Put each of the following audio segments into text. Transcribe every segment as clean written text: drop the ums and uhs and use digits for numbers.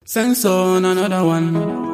Sense on another one.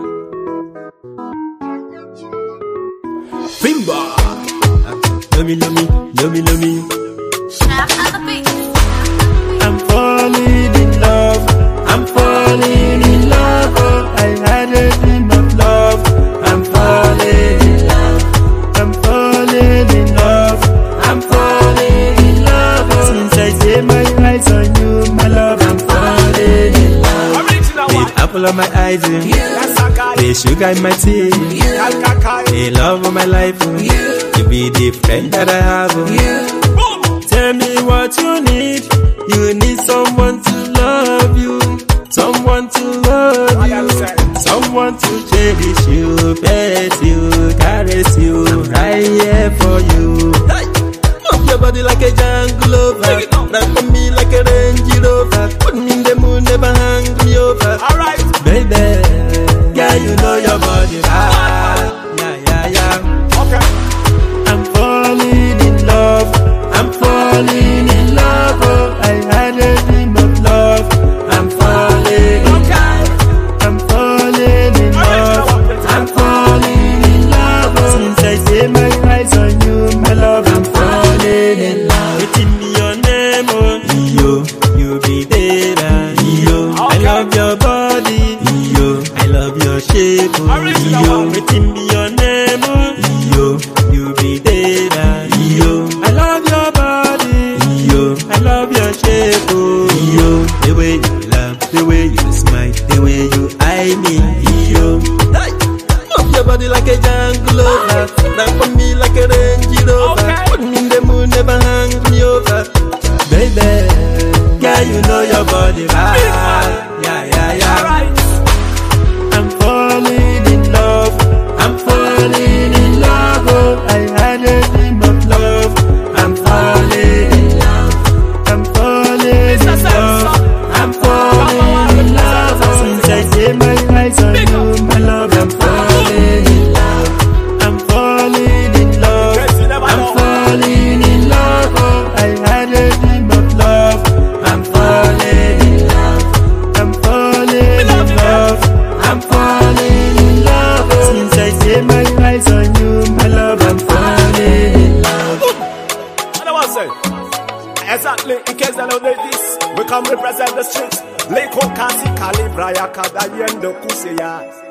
Fimba. Love me, love me, love me, love me. Snap on the beat. I'm falling in love. I'm falling in love. Oh, I had a dream of love. I'm falling in love. I'm falling in love. I'm falling in love. Oh, since I set my eyes on you, my love, I'm falling in love. The apple of my eyes, the sugar in my tea, the love of my life. You be the friend that I have. Tell me what you need. You need someone to love you, someone to love you, someone to cherish you, pet you, caress you. I'm right here for you. Move your body like a jungle lover, ride for me like a Range Rover. Put me in the moon, never hang me over. Alright, baby, yeah, you know your body right. Yeah. Okay. I'm falling in love. I'm falling in love. Oh, I had a dream of love. I'm falling in love. I'm falling in love. I'm falling in love. Oh, since I set my eyes on you, my love, I'm falling in love. Written me your name, oh, you be there, I love your body, I love your shape, oh, written me your name, oh, you be there, I love your body, I love your shape, oh, the way you laugh, the way you smile, the way you eye me, move your body like a jungle lover, ride for me like a Range Rover, put me in the moon, never hang me over, baby, girl, you know your body right, yeah. I'm falling in love, I'm falling in love, oh, I had a dream of love, I'm falling in love, I'm falling in love, I'm falling in love, oh, since I set my eyes on you, my love, I'm falling in love, I'm falling in love, I'm falling in love, oh, I had a dream of love, I'm falling in love, I'm falling in love, I'm falling in love, oh, since I set my eyes on you, my love, I'm falling in love. What I want to say? Exactly, in case they know this, we come represent the streets. Lake Okasi, Calibra, Yakada, Yendo, Kuseya.